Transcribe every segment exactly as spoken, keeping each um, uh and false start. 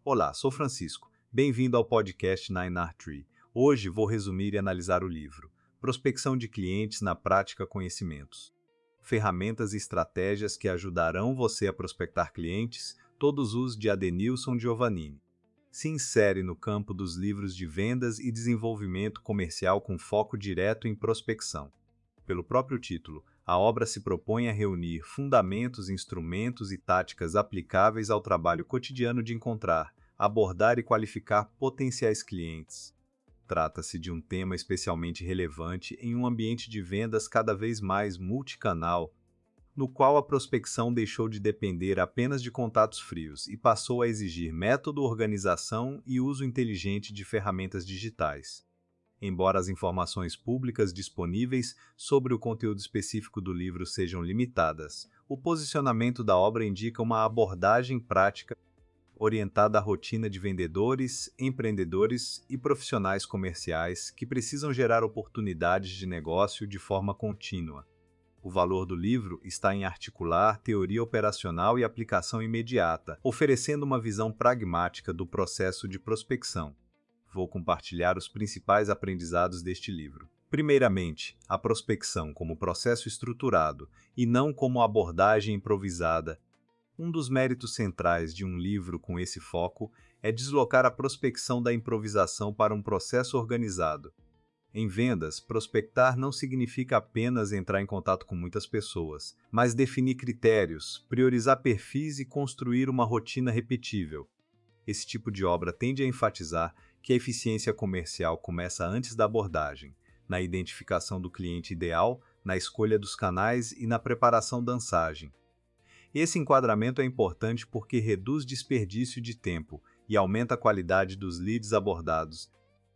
Olá, sou Francisco. Bem-vindo ao podcast Nine R Tree. Hoje vou resumir e analisar o livro Prospecção de Clientes na Prática Conhecimentos. Ferramentas e estratégias que ajudarão você a prospectar clientes, todos os de Adenilson Giovannini. Se insere no campo dos livros de vendas e desenvolvimento comercial com foco direto em prospecção. Pelo próprio título, a obra se propõe a reunir fundamentos, instrumentos e táticas aplicáveis ao trabalho cotidiano de encontrar, abordar e qualificar potenciais clientes. Trata-se de um tema especialmente relevante em um ambiente de vendas cada vez mais multicanal, no qual a prospecção deixou de depender apenas de contatos frios e passou a exigir método, organização e uso inteligente de ferramentas digitais. Embora as informações públicas disponíveis sobre o conteúdo específico do livro sejam limitadas, o posicionamento da obra indica uma abordagem prática orientada à rotina de vendedores, empreendedores e profissionais comerciais que precisam gerar oportunidades de negócio de forma contínua. O valor do livro está em articular teoria operacional e aplicação imediata, oferecendo uma visão pragmática do processo de prospecção. Vou compartilhar os principais aprendizados deste livro. Primeiramente, a prospecção como processo estruturado e não como abordagem improvisada. Um dos méritos centrais de um livro com esse foco é deslocar a prospecção da improvisação para um processo organizado. Em vendas, prospectar não significa apenas entrar em contato com muitas pessoas, mas definir critérios, priorizar perfis e construir uma rotina repetível. Esse tipo de obra tende a enfatizar que a eficiência comercial começa antes da abordagem, na identificação do cliente ideal, na escolha dos canais e na preparação da mensagem. Esse enquadramento é importante porque reduz desperdício de tempo e aumenta a qualidade dos leads abordados.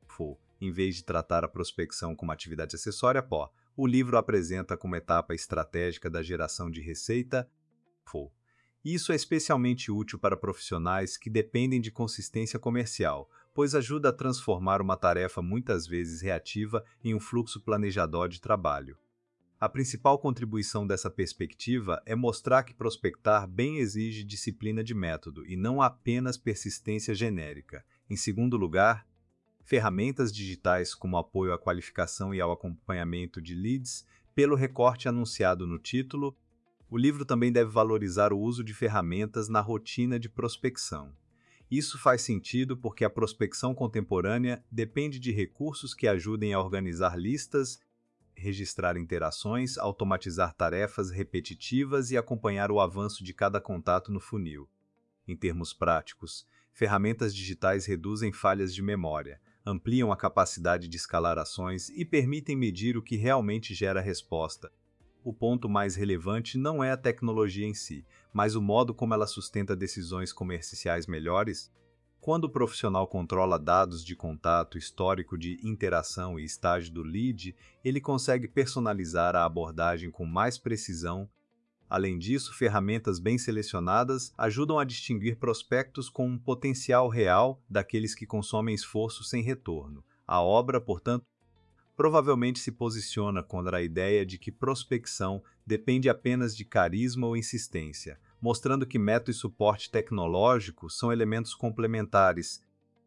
Em vez de tratar a prospecção como atividade acessória, pó, o livro apresenta como etapa estratégica da geração de receita. Isso é especialmente útil para profissionais que dependem de consistência comercial, pois ajuda a transformar uma tarefa muitas vezes reativa em um fluxo planejador de trabalho. A principal contribuição dessa perspectiva é mostrar que prospectar bem exige disciplina de método e não apenas persistência genérica. Em segundo lugar, ferramentas digitais como apoio à qualificação e ao acompanhamento de leads, pelo recorte anunciado no título. O livro também deve valorizar o uso de ferramentas na rotina de prospecção. Isso faz sentido porque a prospecção contemporânea depende de recursos que ajudem a organizar listas, registrar interações, automatizar tarefas repetitivas e acompanhar o avanço de cada contato no funil. Em termos práticos, ferramentas digitais reduzem falhas de memória, ampliam a capacidade de escalar ações e permitem medir o que realmente gera resposta. O ponto mais relevante não é a tecnologia em si, mas o modo como ela sustenta decisões comerciais melhores. Quando o profissional controla dados de contato, histórico de interação e estágio do lead, ele consegue personalizar a abordagem com mais precisão. Além disso, ferramentas bem selecionadas ajudam a distinguir prospectos com um potencial real daqueles que consomem esforço sem retorno. A obra, portanto, provavelmente se posiciona contra a ideia de que prospecção depende apenas de carisma ou insistência, mostrando que método e suporte tecnológico são elementos complementares.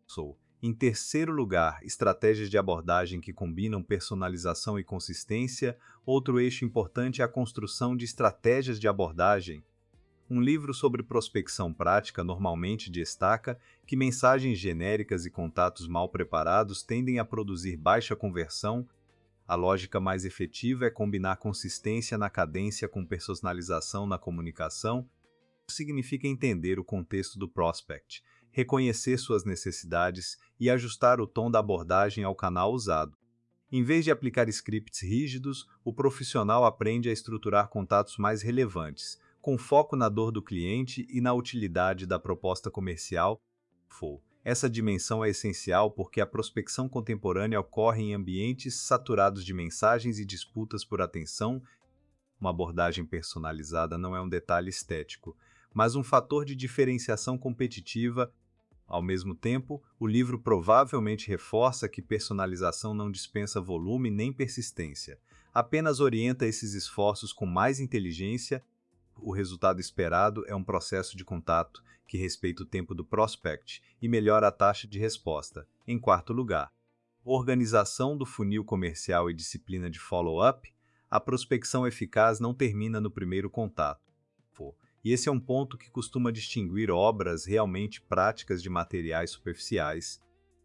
Em terceiro lugar, estratégias de abordagem que combinam personalização e consistência. Outro eixo importante é a construção de estratégias de abordagem. Um livro sobre prospecção prática normalmente destaca que mensagens genéricas e contatos mal preparados tendem a produzir baixa conversão. A lógica mais efetiva é combinar consistência na cadência com personalização na comunicação. Isso significa entender o contexto do prospect, reconhecer suas necessidades e ajustar o tom da abordagem ao canal usado. Em vez de aplicar scripts rígidos, o profissional aprende a estruturar contatos mais relevantes, com foco na dor do cliente e na utilidade da proposta comercial. Essa dimensão é essencial porque a prospecção contemporânea ocorre em ambientes saturados de mensagens e disputas por atenção. Uma abordagem personalizada não é um detalhe estético, mas um fator de diferenciação competitiva. Ao mesmo tempo, o livro provavelmente reforça que personalização não dispensa volume nem persistência, apenas orienta esses esforços com mais inteligência. O resultado esperado é um processo de contato que respeita o tempo do prospect e melhora a taxa de resposta. Em quarto lugar, organização do funil comercial e disciplina de follow-up. A prospecção eficaz não termina no primeiro contato. E esse é um ponto que costuma distinguir obras realmente práticas de materiais superficiais.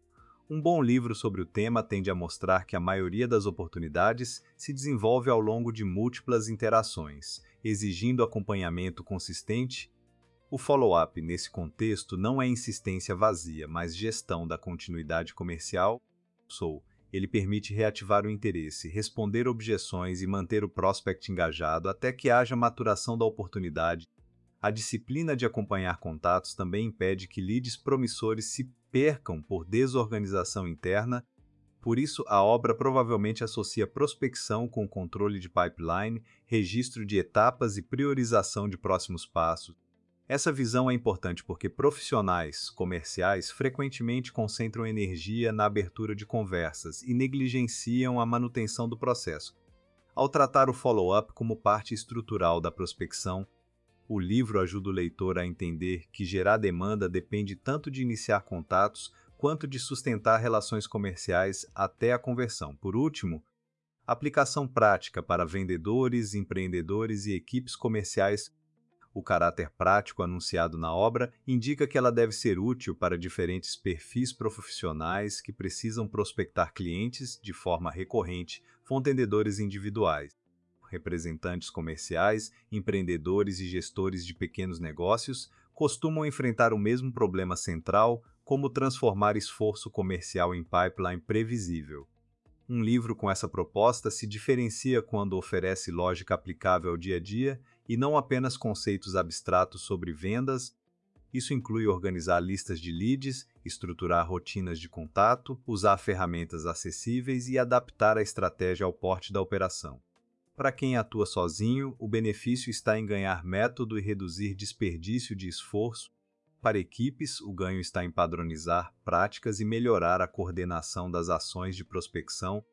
Um bom livro sobre o tema tende a mostrar que a maioria das oportunidades se desenvolve ao longo de múltiplas interações, exigindo acompanhamento consistente. O follow-up, nesse contexto, não é insistência vazia, mas gestão da continuidade comercial. Sou. Ele permite reativar o interesse, responder objeções e manter o prospect engajado até que haja maturação da oportunidade. A disciplina de acompanhar contatos também impede que leads promissores se percam por desorganização interna. Por isso, a obra provavelmente associa prospecção com controle de pipeline, registro de etapas e priorização de próximos passos. Essa visão é importante porque profissionais comerciais frequentemente concentram energia na abertura de conversas e negligenciam a manutenção do processo. Ao tratar o follow-up como parte estrutural da prospecção, o livro ajuda o leitor a entender que gerar demanda depende tanto de iniciar contatos quanto de sustentar relações comerciais até a conversão. Por último, aplicação prática para vendedores, empreendedores e equipes comerciais. O caráter prático anunciado na obra indica que ela deve ser útil para diferentes perfis profissionais que precisam prospectar clientes de forma recorrente, vendedores individuais, representantes comerciais, empreendedores e gestores de pequenos negócios costumam enfrentar o mesmo problema central, como transformar esforço comercial em pipeline previsível. Um livro com essa proposta se diferencia quando oferece lógica aplicável ao dia a dia e não apenas conceitos abstratos sobre vendas. Isso inclui organizar listas de leads, estruturar rotinas de contato, usar ferramentas acessíveis e adaptar a estratégia ao porte da operação. Para quem atua sozinho, o benefício está em ganhar método e reduzir desperdício de esforço. Para equipes, o ganho está em padronizar práticas e melhorar a coordenação das ações de prospecção.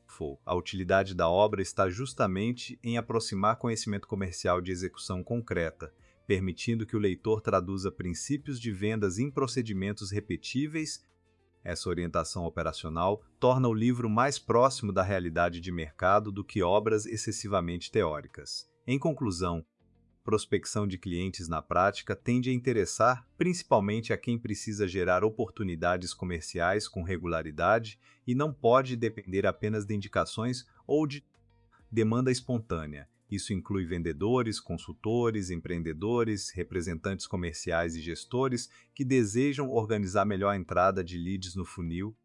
A utilidade da obra está justamente em aproximar conhecimento comercial de execução concreta, permitindo que o leitor traduza princípios de vendas em procedimentos repetíveis. Essa orientação operacional torna o livro mais próximo da realidade de mercado do que obras excessivamente teóricas. Em conclusão, prospecção de clientes na prática tende a interessar principalmente a quem precisa gerar oportunidades comerciais com regularidade e não pode depender apenas de indicações ou de demanda espontânea. Isso inclui vendedores, consultores, empreendedores, representantes comerciais e gestores que desejam organizar melhor a entrada de leads no funil.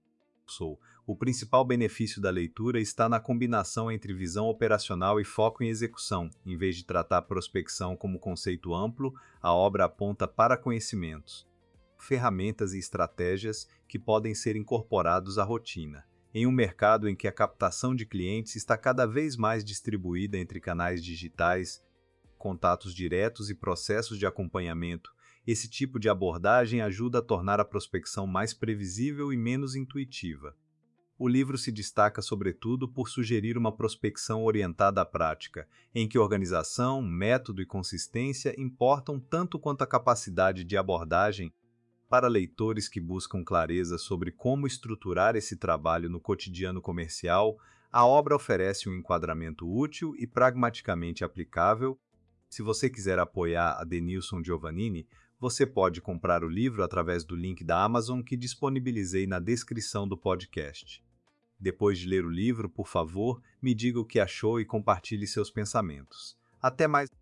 O principal benefício da leitura está na combinação entre visão operacional e foco em execução. Em vez de tratar a prospecção como conceito amplo, a obra aponta para conhecimentos, ferramentas e estratégias que podem ser incorporados à rotina. Em um mercado em que a captação de clientes está cada vez mais distribuída entre canais digitais, contatos diretos e processos de acompanhamento, esse tipo de abordagem ajuda a tornar a prospecção mais previsível e menos intuitiva. O livro se destaca sobretudo por sugerir uma prospecção orientada à prática, em que organização, método e consistência importam tanto quanto a capacidade de abordagem. Para leitores que buscam clareza sobre como estruturar esse trabalho no cotidiano comercial, a obra oferece um enquadramento útil e pragmaticamente aplicável. Se você quiser apoiar a Denilson Giovannini, você pode comprar o livro através do link da Amazon que disponibilizei na descrição do podcast. Depois de ler o livro, por favor, me diga o que achou e compartilhe seus pensamentos. Até mais!